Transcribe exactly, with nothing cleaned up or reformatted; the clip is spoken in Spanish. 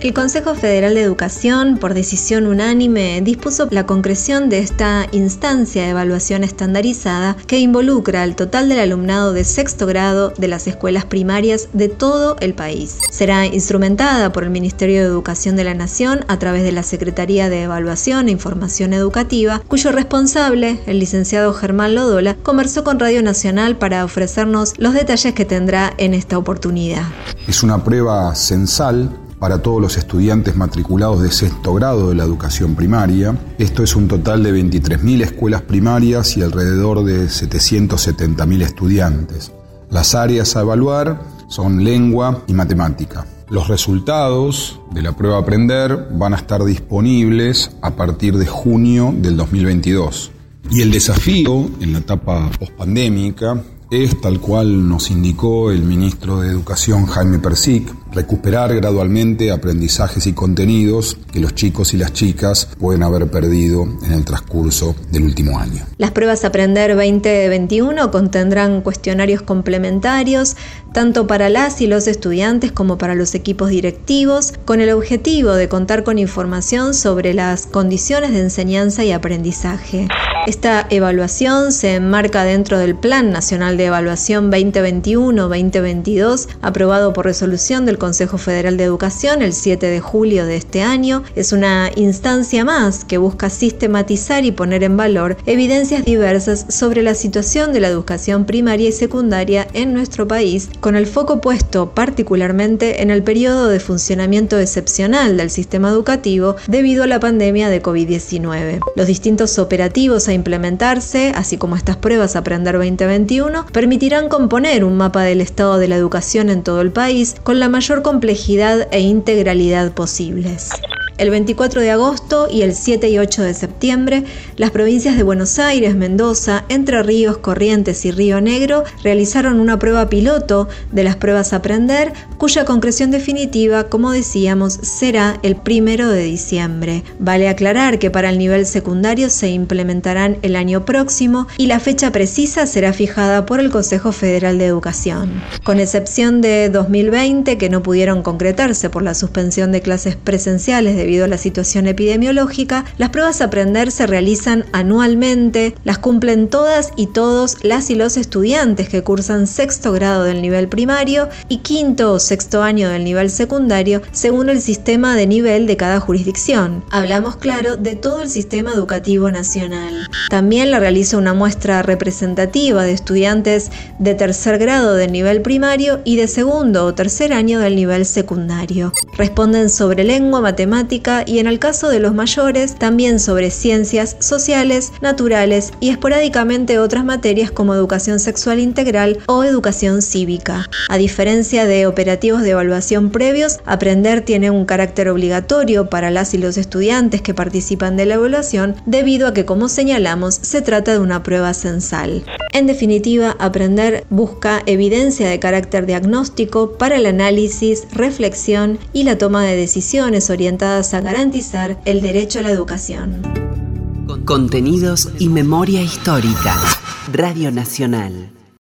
El Consejo Federal de Educación, por decisión unánime, dispuso la concreción de esta instancia de evaluación estandarizada que involucra al total del alumnado de sexto grado de las escuelas primarias de todo el país. Será instrumentada por el Ministerio de Educación de la Nación a través de la Secretaría de Evaluación e Información Educativa, cuyo responsable, el licenciado Germán Lodola, conversó con Radio Nacional para ofrecernos los detalles que tendrá en esta oportunidad. Es una prueba censal para todos los estudiantes matriculados de sexto grado de la educación primaria. Esto es un total de veintitrés mil escuelas primarias y alrededor de setecientos setenta mil estudiantes. Las áreas a evaluar son lengua y matemática. Los resultados de la prueba Aprender van a estar disponibles a partir de junio del dos mil veintidós. Y el desafío en la etapa pospandémica es, tal cual nos indicó el ministro de Educación Jaime Persic, recuperar gradualmente aprendizajes y contenidos que los chicos y las chicas pueden haber perdido en el transcurso del último año. Las pruebas Aprender veinte veintiuno contendrán cuestionarios complementarios tanto para las y los estudiantes como para los equipos directivos, con el objetivo de contar con información sobre las condiciones de enseñanza y aprendizaje. Esta evaluación se enmarca dentro del Plan Nacional de Evaluación veinte veintiuno veinte veintidós, aprobado por resolución del Consejo Federal de Educación el siete de julio de este año. Es una instancia más que busca sistematizar y poner en valor evidencias diversas sobre la situación de la educación primaria y secundaria en nuestro país, con el foco puesto particularmente en el periodo de funcionamiento excepcional del sistema educativo debido a la pandemia de covid diecinueve. Los distintos operativos a implementarse, así como estas pruebas Aprender veinte veintiuno, permitirán componer un mapa del estado de la educación en todo el país con la mayor complejidad e integralidad posibles. El veinticuatro de agosto y el siete y ocho de septiembre, las provincias de Buenos Aires, Mendoza, Entre Ríos, Corrientes y Río Negro realizaron una prueba piloto de las pruebas Aprender, cuya concreción definitiva, como decíamos, será el primero de diciembre. Vale aclarar que para el nivel secundario se implementarán el año próximo y la fecha precisa será fijada por el Consejo Federal de Educación. Con excepción de dos mil veinte, que no pudieron concretarse por la suspensión de clases presenciales de Debido a la situación epidemiológica, las pruebas Aprender se realizan anualmente, las cumplen todas y todos las y los estudiantes que cursan sexto grado del nivel primario y quinto o sexto año del nivel secundario, según el sistema de nivel de cada jurisdicción. Hablamos, claro, de todo el sistema educativo nacional. También la realiza una muestra representativa de estudiantes de tercer grado del nivel primario y de segundo o tercer año del nivel secundario. Responden sobre lengua, matemática, y en el caso de los mayores también sobre ciencias sociales, naturales y esporádicamente otras materias como educación sexual integral o educación cívica. A diferencia de operativos de evaluación previos, Aprender tiene un carácter obligatorio para las y los estudiantes que participan de la evaluación debido a que, como señalamos, se trata de una prueba censal. En definitiva, Aprender busca evidencia de carácter diagnóstico para el análisis, reflexión y la toma de decisiones orientadas a garantizar el derecho a la educación. Contenidos y memoria histórica. Radio Nacional.